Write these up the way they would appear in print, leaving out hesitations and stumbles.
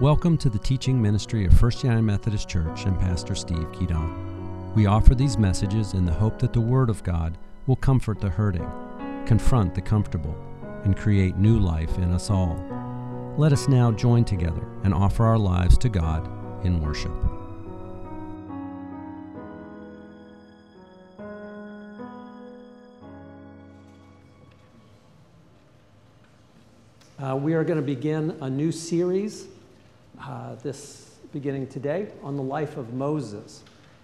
Welcome to the teaching ministry of First United Methodist Church and Pastor Steve Keaton. We offer these messages in the hope that the Word of God will comfort the hurting, confront the comfortable, and create new life in us all. Let us now join together and offer our lives to God in worship. We are going to begin a new series beginning today on the life of Moses.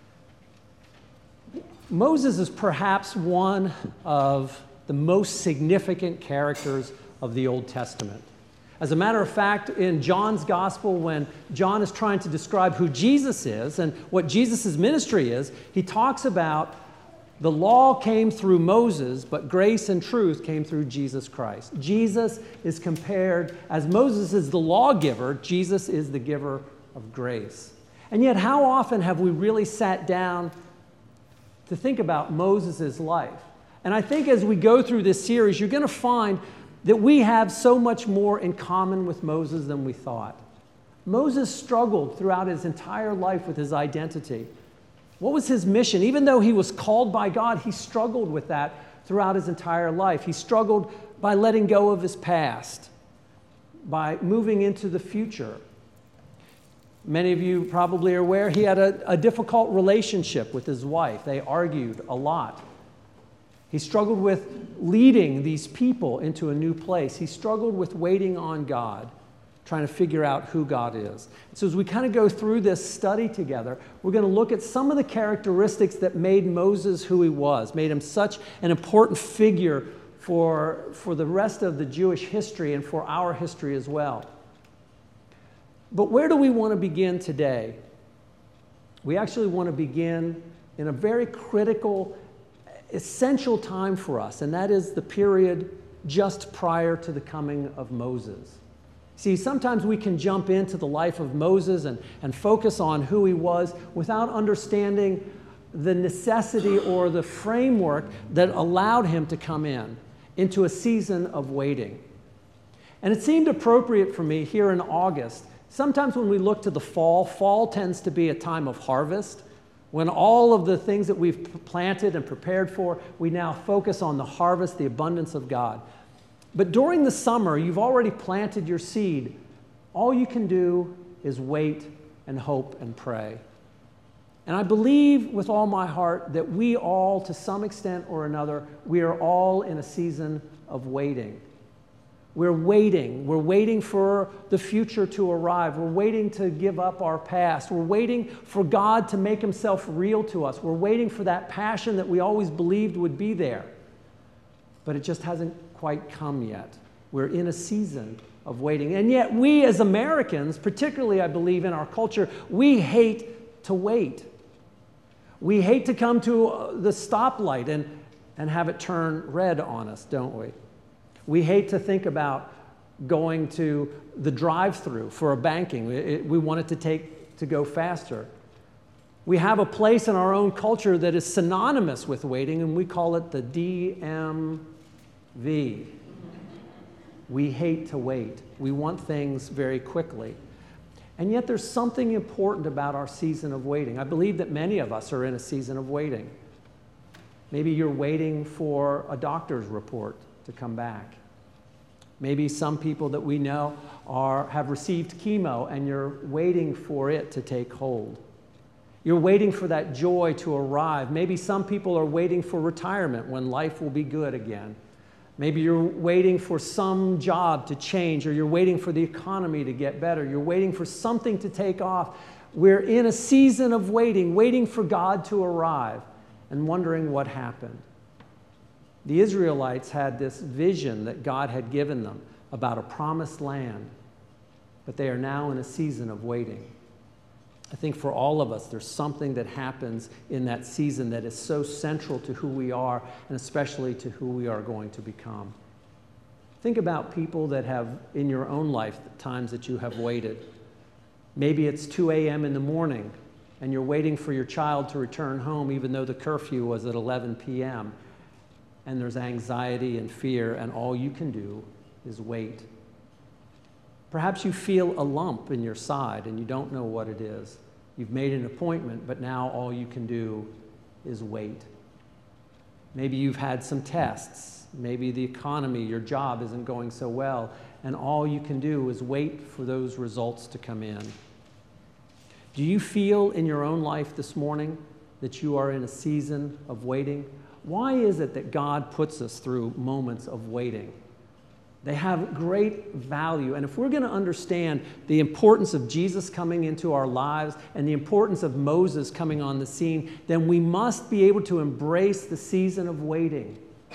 Moses is perhaps one of the most significant characters of the Old Testament. As a matter of fact, in John's Gospel, when John is trying to describe who Jesus is and what Jesus' ministry is, he talks about the law came through Moses, but grace and truth came through Jesus Christ. Jesus is compared, as Moses is the lawgiver, Jesus is the giver of grace. And yet, how often have we really sat down to think about Moses' life? And I think as we go through this series, you're going to find that we have so much more in common with Moses than we thought. Moses struggled throughout his entire life with his identity. What was his mission? Even though he was called by God, he struggled with that throughout his entire life. He struggled by letting go of his past, by moving into the future. Many of you probably are aware he had a difficult relationship with his wife. They argued a lot. He struggled with leading these people into a new place. He struggled with waiting on God, trying to figure out who God is. So as we kind of go through this study together, we're going to look at some of the characteristics that made Moses who he was, made him such an important figure for the rest of the Jewish history and for our history as well. But where do we want to begin today? We actually want to begin in a very critical, essential time for us, and that is the period just prior to the coming of Moses. See, sometimes we can jump into the life of Moses and focus on who he was without understanding the necessity or the framework that allowed him to come into a season of waiting. And it seemed appropriate for me here in August. Sometimes when we look to the fall tends to be a time of harvest. When all of the things that we've planted and prepared for, we now focus on the harvest, the abundance of God. But during the summer, you've already planted your seed. All you can do is wait and hope and pray. And I believe with all my heart that we all, to some extent or another, we are all in a season of waiting. We're waiting for the future to arrive. We're waiting to give up our past. We're waiting for God to make himself real to us. We're waiting for that passion that we always believed would be there. But it just hasn't quite come yet. We're in a season of waiting. And yet we as Americans, particularly I believe in our culture, we hate to wait. We hate to come to the stoplight and have it turn red on us, don't we? We hate to think about going to the drive-thru for a banking. We want it to go faster. We have a place in our own culture that is synonymous with waiting, and we call it the DMV. We hate to wait. We want things very quickly. And yet there's something important about our season of waiting. I believe that many of us are in a season of waiting. Maybe you're waiting for a doctor's report to come back. Maybe some people that we know have received chemo and you're waiting for it to take hold. You're waiting for that joy to arrive. Maybe some people are waiting for retirement when life will be good again. Maybe you're waiting for some job to change, or you're waiting for the economy to get better. You're waiting for something to take off. We're in a season of waiting for God to arrive and wondering what happened. The Israelites had this vision that God had given them about a promised land, but they are now in a season of waiting. I think for all of us, there's something that happens in that season that is so central to who we are, and especially to who we are going to become. Think about people that have, in your own life, the times that you have waited. Maybe it's 2 a.m. in the morning, and you're waiting for your child to return home, even though the curfew was at 11 p.m., and there's anxiety and fear, and all you can do is wait. Perhaps you feel a lump in your side and you don't know what it is. You've made an appointment, but now all you can do is wait. Maybe you've had some tests. Maybe the economy, your job isn't going so well, and all you can do is wait for those results to come in. Do you feel in your own life this morning that you are in a season of waiting? Why is it that God puts us through moments of waiting? They have great value. And if we're going to understand the importance of Jesus coming into our lives and the importance of Moses coming on the scene, then we must be able to embrace the season of waiting.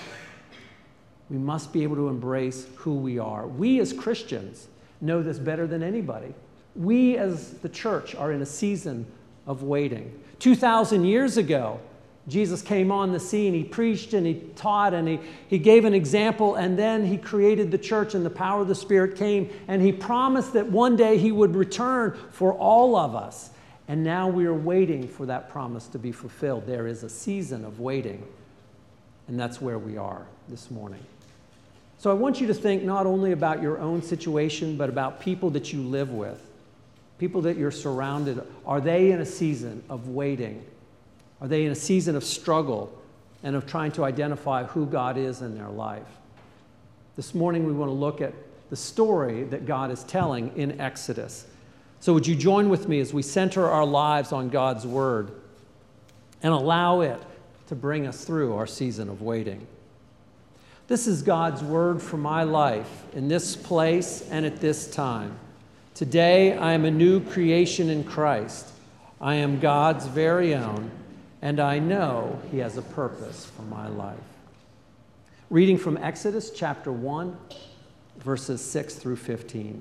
We must be able to embrace who we are. We as Christians know this better than anybody. We as the church are in a season of waiting. 2,000 years ago, Jesus came on the scene. He preached and he taught and he gave an example, and then he created the church and the power of the Spirit came, and he promised that one day he would return for all of us. And now we are waiting for that promise to be fulfilled. There is a season of waiting, and that's where we are this morning. So I want you to think not only about your own situation, but about people that you live with, people that you're surrounded. Are they in a season of waiting? Are they in a season of struggle and of trying to identify who God is in their life? This morning we want to look at the story that God is telling in Exodus. So would you join with me as we center our lives on God's Word and allow it to bring us through our season of waiting? This is God's Word for my life in this place and at this time. Today I am a new creation in Christ. I am God's very own, and I know He has a purpose for my life. Reading from Exodus chapter 1, verses 6 through 15.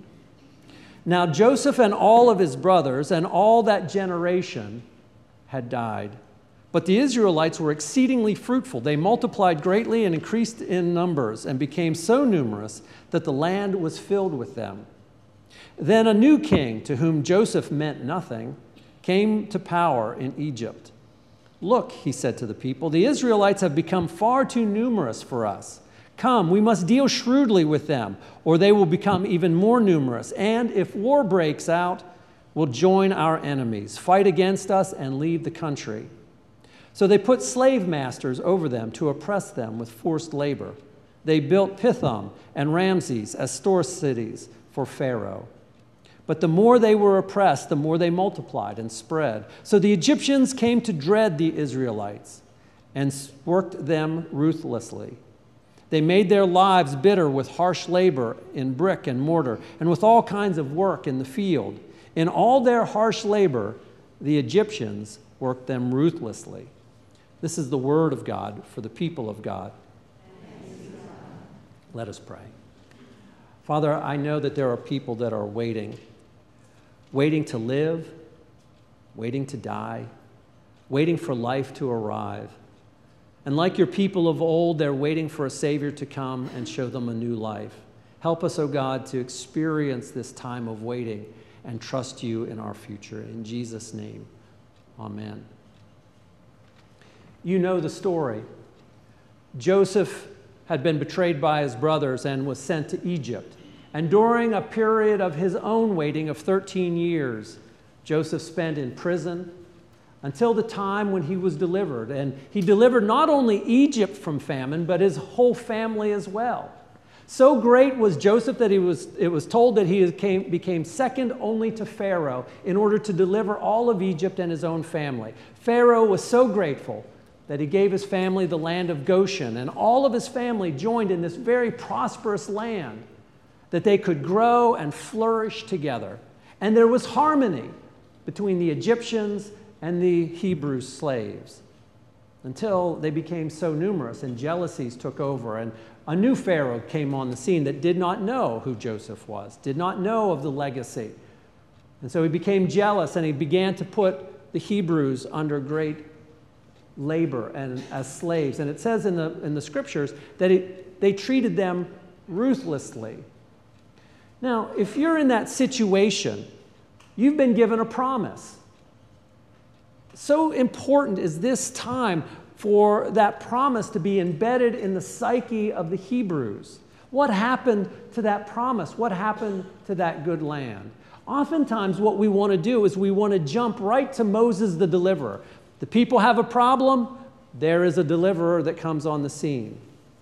Now Joseph and all of his brothers and all that generation had died. But the Israelites were exceedingly fruitful. They multiplied greatly and increased in numbers and became so numerous that the land was filled with them. Then a new king, to whom Joseph meant nothing, came to power in Egypt. Look, he said to the people, the Israelites have become far too numerous for us. Come, we must deal shrewdly with them, or they will become even more numerous. And if war breaks out, we'll join our enemies, fight against us, and leave the country. So they put slave masters over them to oppress them with forced labor. They built Pithom and Ramses as store cities for Pharaoh. But the more they were oppressed, the more they multiplied and spread. So the Egyptians came to dread the Israelites and worked them ruthlessly. They made their lives bitter with harsh labor in brick and mortar and with all kinds of work in the field. In all their harsh labor, the Egyptians worked them ruthlessly. This is the word of God for the people of God. Let us pray. Father, I know that there are people that are waiting to live, waiting to die, waiting for life to arrive. And like your people of old, they're waiting for a Savior to come and show them a new life. Help us, O God, to experience this time of waiting and trust you in our future. In Jesus' name, amen. You know the story. Joseph had been betrayed by his brothers and was sent to Egypt. And during a period of his own waiting of 13 years, Joseph spent in prison until the time when he was delivered. And he delivered not only Egypt from famine, but his whole family as well. So great was Joseph that it was told that he became second only to Pharaoh in order to deliver all of Egypt and his own family. Pharaoh was so grateful that he gave his family the land of Goshen, and all of his family joined in this very prosperous land, that they could grow and flourish together. And there was harmony between the Egyptians and the Hebrew slaves until they became so numerous and jealousies took over, and a new Pharaoh came on the scene that did not know who Joseph was, did not know of the legacy. And so he became jealous, and he began to put the Hebrews under great labor and as slaves. And it says in the scriptures that they treated them ruthlessly. Now, if you're in that situation, you've been given a promise. So important is this time for that promise to be embedded in the psyche of the Hebrews. What happened to that promise? What happened to that good land? Oftentimes what we want to do is we want to jump right to Moses the deliverer. The people have a problem, there is a deliverer that comes on the scene.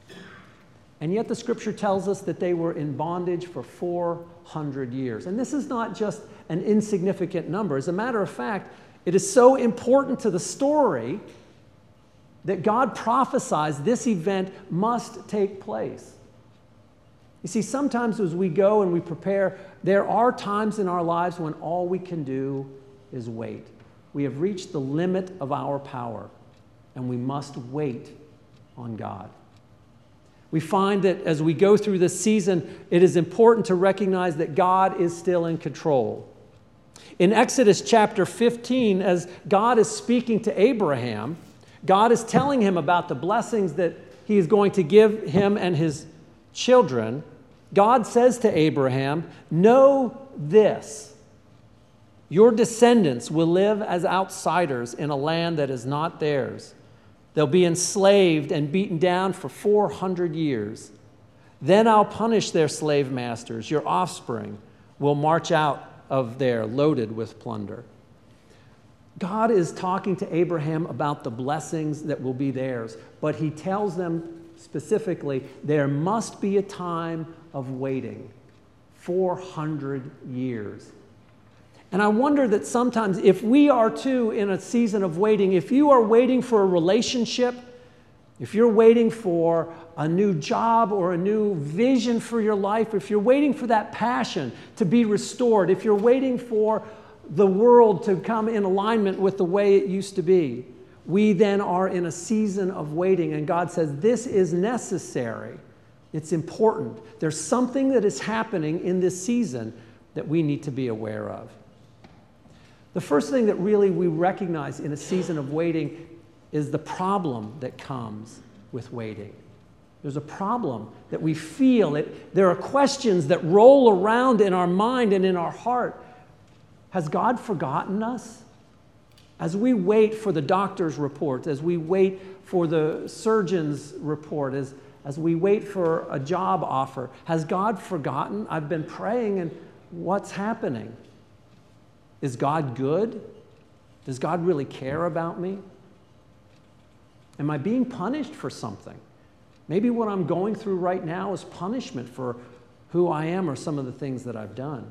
And yet the scripture tells us that they were in bondage for 400 years. And this is not just an insignificant number. As a matter of fact, it is so important to the story that God prophesies this event must take place. You see, sometimes as we go and we prepare, there are times in our lives when all we can do is wait. We have reached the limit of our power, and we must wait on God. We find that as we go through this season, it is important to recognize that God is still in control. In Exodus chapter 15, as God is speaking to Abraham, God is telling him about the blessings that he is going to give him and his children. God says to Abraham, "Know this, your descendants will live as outsiders in a land that is not theirs. They'll be enslaved and beaten down for 400 years. Then I'll punish their slave masters. Your offspring will march out of there loaded with plunder." God is talking to Abraham about the blessings that will be theirs, but he tells them specifically there must be a time of waiting, 400 years. And I wonder that sometimes if we are too in a season of waiting, if you are waiting for a relationship, if you're waiting for a new job or a new vision for your life, if you're waiting for that passion to be restored, if you're waiting for the world to come in alignment with the way it used to be, we then are in a season of waiting. And God says, this is necessary. It's important. There's something that is happening in this season that we need to be aware of. The first thing that really we recognize in a season of waiting is the problem that comes with waiting. There's a problem that we feel. There are questions that roll around in our mind and in our heart. Has God forgotten us? As we wait for the doctor's report, as we wait for the surgeon's report, as we wait for a job offer, has God forgotten? I've been praying, and what's happening? Is God good? Does God really care about me? Am I being punished for something? Maybe what I'm going through right now is punishment for who I am or some of the things that I've done.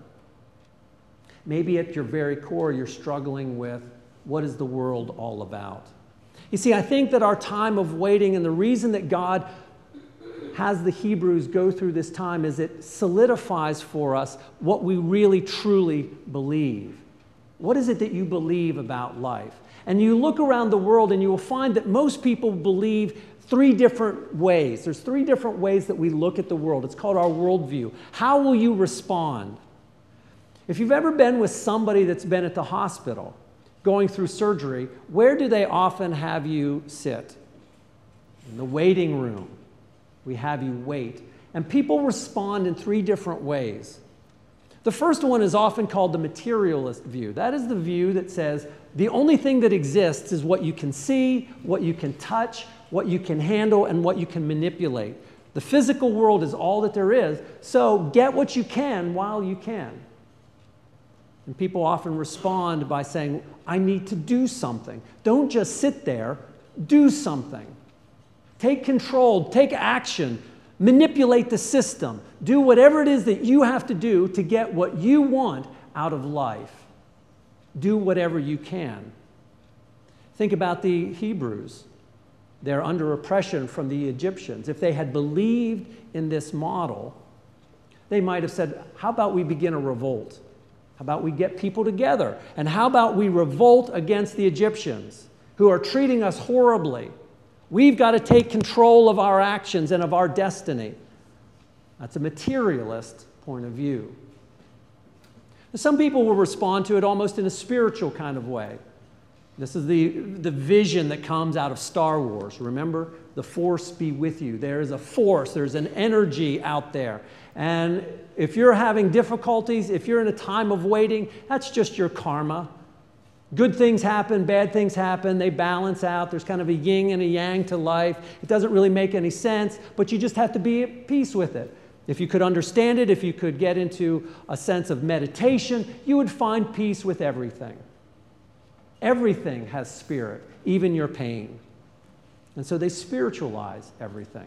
Maybe at your very core, you're struggling with, what is the world all about? You see, I think that our time of waiting, and the reason that God has the Hebrews go through this time, is it solidifies for us what we really truly believe. What is it that you believe about life? And you look around the world and you will find that most people believe three different ways. There's three different ways that we look at the world. It's called our worldview. How will you respond? If you've ever been with somebody that's been at the hospital going through surgery, where do they often have you sit? In the waiting room. We have you wait. And people respond in three different ways. The first one is often called the materialist view. That is the view that says the only thing that exists is what you can see, what you can touch, what you can handle, and what you can manipulate. The physical world is all that there is, so get what you can while you can. And people often respond by saying, I need to do something. Don't just sit there, do something. Take control, take action. Manipulate the system. Do whatever it is that you have to do to get what you want out of life. Do whatever you can. Think about the Hebrews. They're under oppression from the Egyptians. If they had believed in this model, they might have said, how about we begin a revolt? How about we get people together? And how about we revolt against the Egyptians who are treating us horribly? We've got to take control of our actions and of our destiny. That's a materialist point of view. Some people will respond to it almost in a spiritual kind of way. This is the vision that comes out of Star Wars. Remember, the Force be with you. There is a force, there's an energy out there. And if you're having difficulties, if you're in a time of waiting, that's just your karma. Good things happen, bad things happen, they balance out. There's kind of a yin and a yang to life. It doesn't really make any sense, but you just have to be at peace with it. If you could understand it, if you could get into a sense of meditation, you would find peace with everything. Everything has spirit, even your pain. And so they spiritualize everything.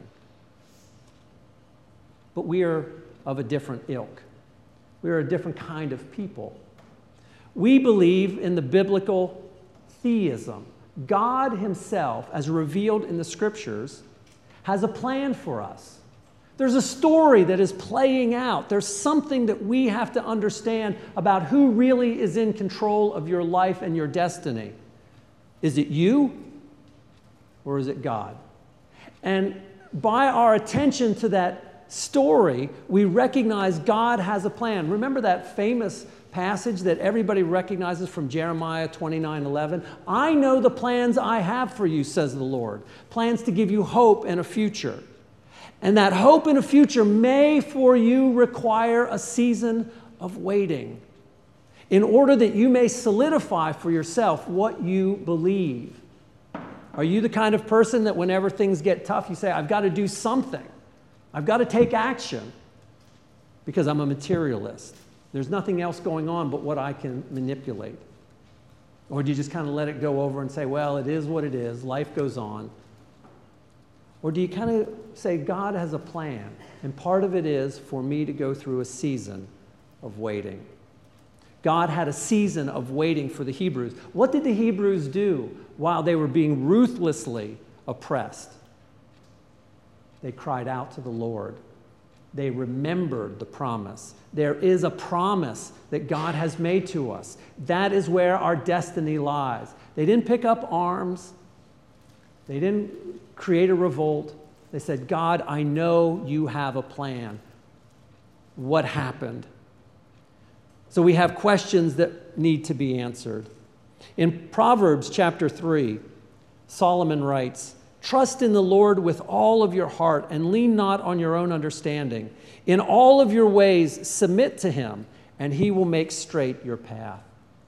But we are of a different ilk. We are a different kind of people. We believe in the biblical theism. God himself, as revealed in the scriptures, has a plan for us. There's a story that is playing out. There's something that we have to understand about who really is in control of your life and your destiny. Is it you or is it God? And by our attention to that story, we recognize God has a plan. Remember that famous passage that everybody recognizes from Jeremiah 29:11? I know the plans I have for you, says the Lord. Plans to give you hope and a future. And that hope and a future may for you require a season of waiting in order that you may solidify for yourself what you believe. Are you the kind of person that whenever things get tough, you say, I've got to do something. I've got to take action because I'm a materialist. There's nothing else going on but what I can manipulate. Or do you just kind of let it go over and say, well, it is what it is. Life goes on. Or do you kind of say, God has a plan, and part of it is for me to go through a season of waiting. God had a season of waiting for the Hebrews. What did the Hebrews do while they were being ruthlessly oppressed? They cried out to the Lord. They remembered the promise. There is a promise that God has made to us. That is where our destiny lies. They didn't pick up arms. They didn't create a revolt. They said, God, I know you have a plan. What happened? So we have questions that need to be answered. In Proverbs chapter 3, Solomon writes, trust in the Lord with all of your heart and lean not on your own understanding. In all of your ways submit to him, and he will make straight your path.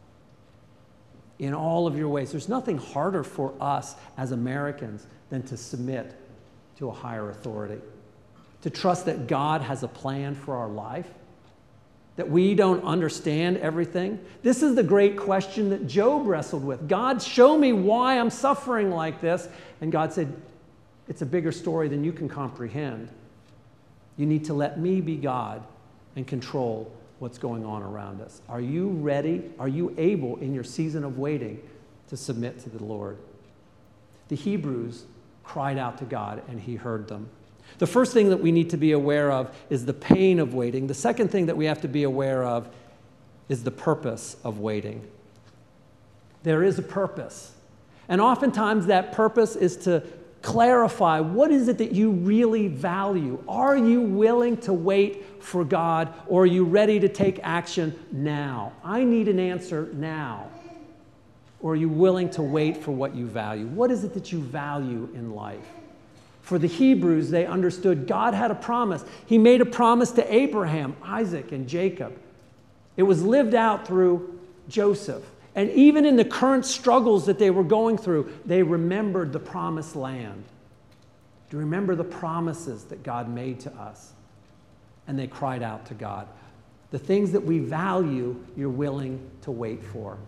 In all of your ways. There's nothing harder for us as Americans than to submit to a higher authority. To trust that God has a plan for our life, that we don't understand everything. This is the great question that Job wrestled with. God, show me why I'm suffering like this. And God said, it's a bigger story than you can comprehend. You need to let me be God and control what's going on around us. Are you ready? Are you able in your season of waiting to submit to the Lord? The Hebrews cried out to God and he heard them. The first thing that we need to be aware of is the pain of waiting. The second thing that we have to be aware of is the purpose of waiting. There is a purpose. And oftentimes that purpose is to clarify what is it that you really value. Are you willing to wait for God, or are you ready to take action now? I need an answer now. Or are you willing to wait for what you value? What is it that you value in life? For the Hebrews, they understood God had a promise. He made a promise to Abraham, Isaac, and Jacob. It was lived out through Joseph. And even in the current struggles that they were going through, they remembered the promised land. Do you remember the promises that God made to us? And they cried out to God. The things that we value, you're willing to wait for.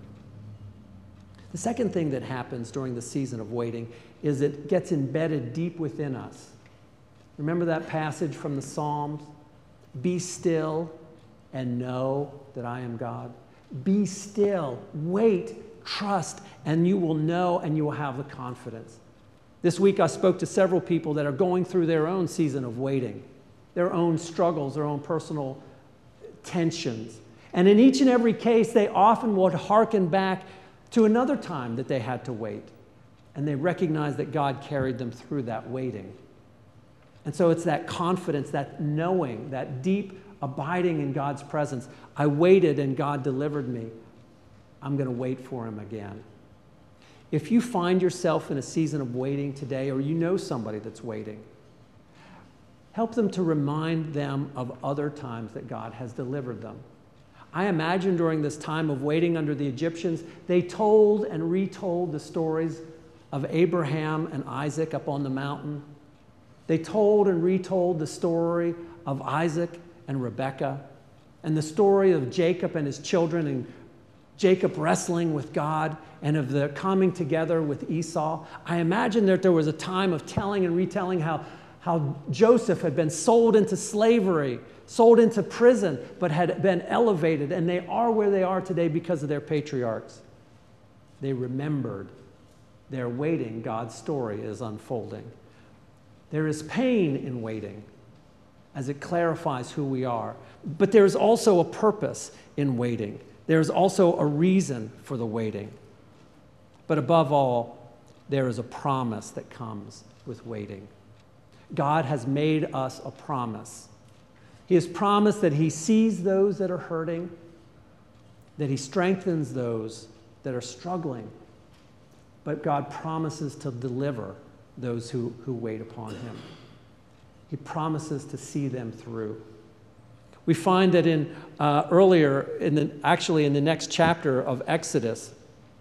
The second thing that happens during the season of waiting is it gets embedded deep within us. Remember that passage from the Psalms? Be still and know that I am God. Be still, wait, trust, and you will know and you will have the confidence. This week I spoke to several people that are going through their own season of waiting, their own struggles, their own personal tensions. And in each and every case, they often would hearken back to another time that they had to wait. And they recognized that God carried them through that waiting. And so it's that confidence, that knowing, that deep abiding in God's presence. I waited and God delivered me. I'm going to wait for him again. If you find yourself in a season of waiting today, or you know somebody that's waiting, help them to remind them of other times that God has delivered them. I imagine during this time of waiting under the Egyptians, they told and retold the stories of Abraham and Isaac up on the mountain, They told and retold the story of Isaac and Rebekah, and the story of Jacob and his children, and Jacob wrestling with God, and of the coming together with Esau. I imagine that there was a time of telling and retelling how Joseph had been sold into slavery, sold into prison, but had been elevated, and they are where they are today because of their patriarchs. They remembered. They're waiting. God's story is unfolding. There is pain in waiting as it clarifies who we are. But there's also a purpose in waiting. There's also a reason for the waiting. But above all, there is a promise that comes with waiting. God has made us a promise. He has promised that He sees those that are hurting, that He strengthens those that are struggling. But God promises to deliver those who wait upon Him. He promises to see them through. We find that actually in the next chapter of Exodus,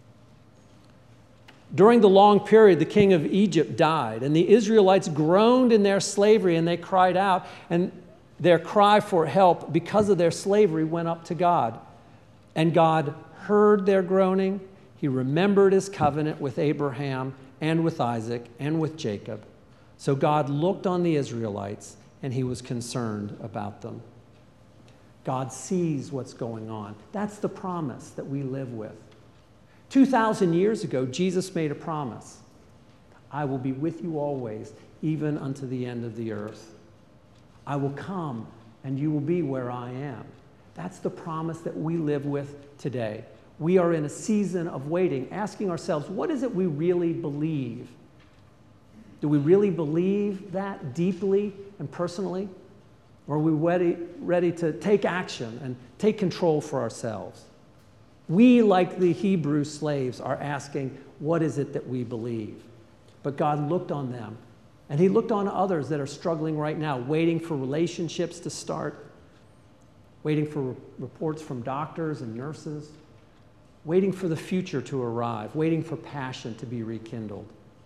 during the long period, the king of Egypt died, and the Israelites groaned in their slavery, and they cried out, and their cry for help because of their slavery went up to God. And God heard their groaning. He remembered His covenant with Abraham and with Isaac and with Jacob. So God looked on the Israelites, and He was concerned about them. God sees what's going on. That's the promise that we live with. 2,000 years ago, Jesus made a promise. I will be with you always, even unto the end of the earth. I will come, and you will be where I am. That's the promise that we live with today. We are in a season of waiting, asking ourselves, what is it we really believe? Do we really believe that deeply and personally? Or are we ready to take action and take control for ourselves? We, like the Hebrew slaves, are asking, what is it that we believe? But God looked on them, and He looked on others that are struggling right now, waiting for relationships to start, waiting for reports from doctors and nurses, waiting for the future to arrive, waiting for passion to be rekindled.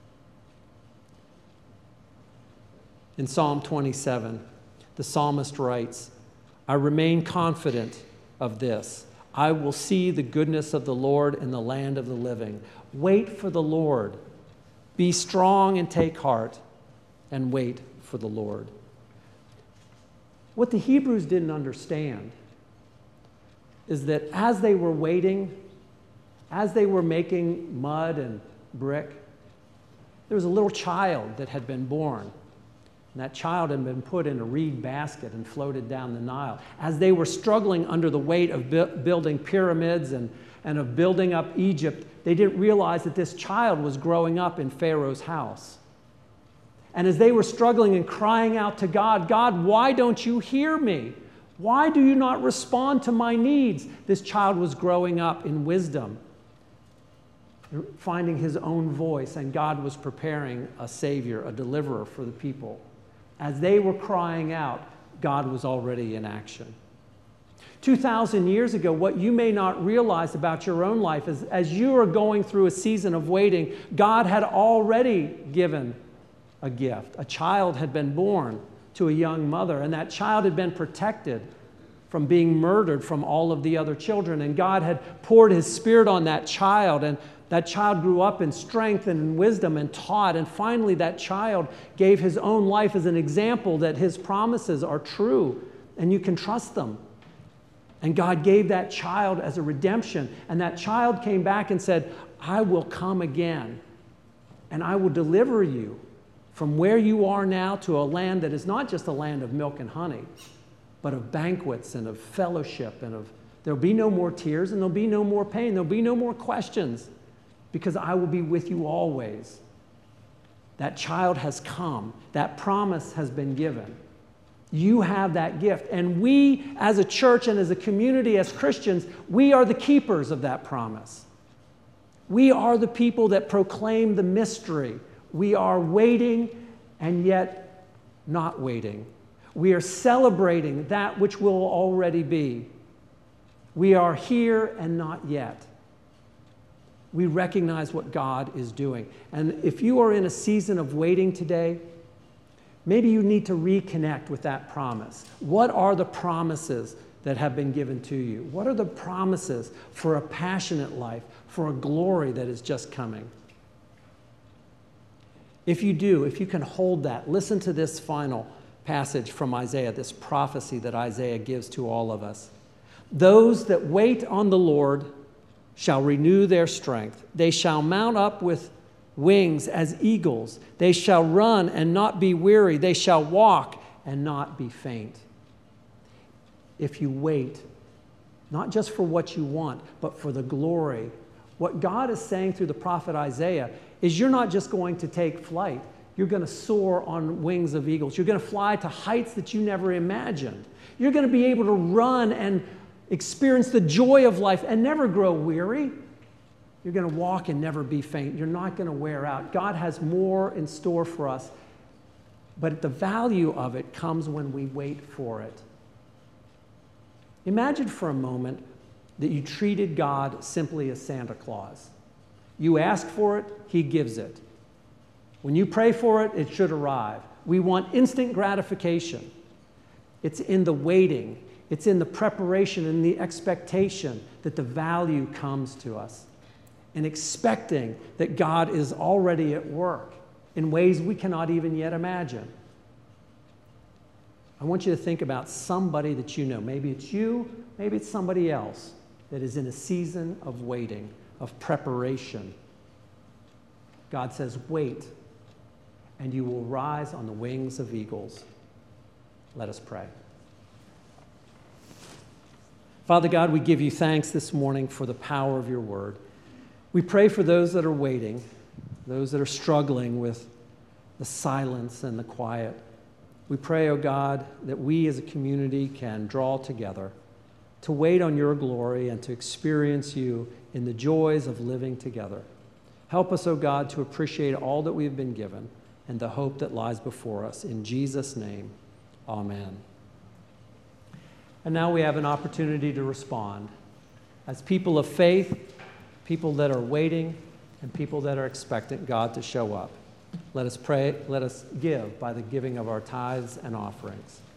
In Psalm 27, the psalmist writes, I remain confident of this. I will see the goodness of the Lord in the land of the living. Wait for the Lord. Be strong and take heart, and wait for the Lord. What the Hebrews didn't understand is that as they were waiting, as they were making mud and brick, there was a little child that had been born. And that child had been put in a reed basket and floated down the Nile. As they were struggling under the weight of building pyramids and of building up Egypt, they didn't realize that this child was growing up in Pharaoh's house. And as they were struggling and crying out to God, God, why don't you hear me? Why do you not respond to my needs? This child was growing up in wisdom, finding his own voice, and God was preparing a Savior, a deliverer for the people. As they were crying out, God was already in action. 2,000 years ago, what you may not realize about your own life is as you are going through a season of waiting, God had already given a gift. A child had been born to a young mother, and that child had been protected from being murdered from all of the other children. And God had poured His Spirit on that child, and that child grew up in strength and in wisdom and taught. And finally, that child gave his own life as an example that His promises are true and you can trust them. And God gave that child as a redemption. And that child came back and said, I will come again, and I will deliver you from where you are now to a land that is not just a land of milk and honey, but of banquets and of fellowship and of there'll be no more tears and there'll be no more pain. There'll be no more questions, because I will be with you always. That child has come. That promise has been given. You have that gift. And we, as a church and as a community, as Christians, we are the keepers of that promise. We are the people that proclaim the mystery. We are waiting and yet not waiting. We are celebrating that which will already be. We are here and not yet. We recognize what God is doing. And if you are in a season of waiting today, Maybe you need to reconnect with that promise. What are the promises that have been given to you? What are the promises for a passionate life, for a glory that is just coming? If you do, if you can hold that, listen to this final passage from Isaiah, this prophecy that Isaiah gives to all of us. Those that wait on the Lord shall renew their strength. They shall mount up with wings as eagles. They shall run and not be weary. They shall walk and not be faint. If you wait, not just for what you want, but for the glory, what God is saying through the prophet Isaiah is you're not just going to take flight. You're going to soar on wings of eagles. You're going to fly to heights that you never imagined. You're going to be able to run and experience the joy of life and never grow weary. You're going to walk and never be faint. You're not going to wear out. God has more in store for us, but the value of it comes when we wait for it. Imagine for a moment that you treated God simply as Santa Claus. You ask for it, He gives it. When you pray for it, it should arrive. We want instant gratification. It's in the waiting, it's in the preparation and the expectation that the value comes to us, and expecting that God is already at work in ways we cannot even yet imagine. I want you to think about somebody that you know. Maybe it's you, maybe it's somebody else that is in a season of waiting, of preparation. God says, wait, and you will rise on the wings of eagles. Let us pray. Father God, we give you thanks this morning for the power of your word. We pray for those that are waiting, those that are struggling with the silence and the quiet. We pray, oh God, that we as a community can draw together to wait on your glory and to experience you in the joys of living together. Help us, oh God, to appreciate all that we've been given and the hope that lies before us. In Jesus' name, amen. And now we have an opportunity to respond. As people of faith, people that are waiting, and people that are expectant God to show up. Let us pray, let us give by the giving of our tithes and offerings.